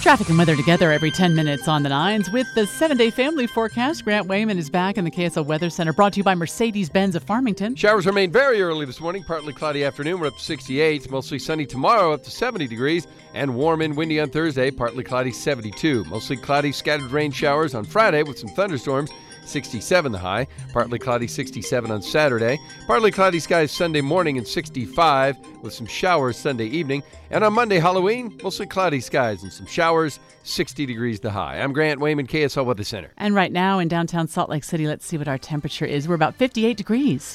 Traffic and weather together every 10 minutes on the nines with the 7-day family forecast. Grant Wayman is back in the KSL Weather Center, brought to you by Mercedes-Benz of Farmington. Showers remain very early this morning. Partly cloudy afternoon. We're up to 68. Mostly sunny tomorrow, up to 70 degrees. And warm and windy on Thursday. Partly cloudy, 72. Mostly cloudy, scattered rain showers on Friday with some thunderstorms. 67 the high. Partly cloudy, 67 on Saturday. Partly cloudy skies Sunday morning and 65 with some showers Sunday evening. And on Monday, Halloween, mostly cloudy skies and some showers, 60 degrees the high. I'm Grant Wayman, KSL Weather Center. And right now in downtown Salt Lake City, let's see what our temperature is. We're about 58 degrees.